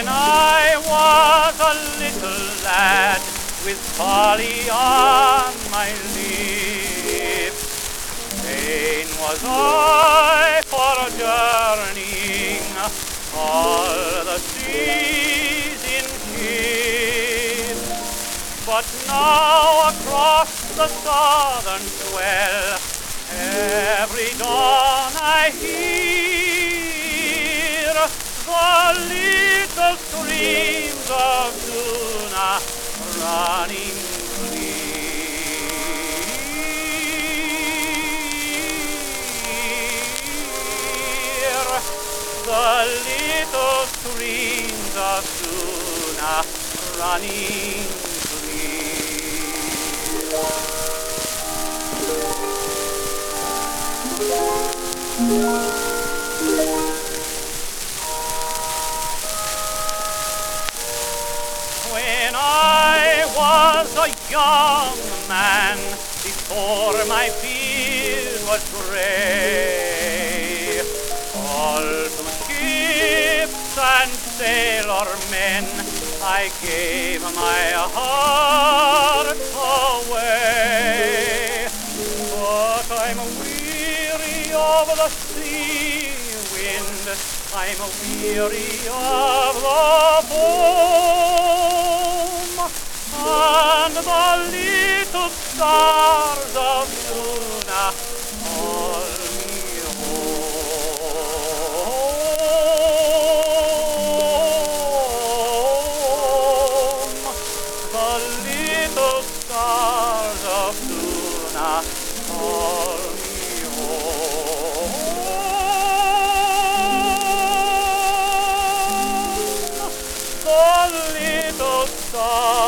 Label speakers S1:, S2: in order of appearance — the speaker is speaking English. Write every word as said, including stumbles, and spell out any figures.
S1: When I was a little lad with folly on my lips, fain was I for journeying all the seas in ships. But now across the southern swell, every dawn I hear the little streams of Duna running clear. The little streams of Duna running When I was a young man, before my beard was gray, all to ships and sailor men I gave my heart away. But I'm weary of the sea wind, I'm weary of the foam, and the little stars of Duna call me home. The little stars of Duna call me home. The little stars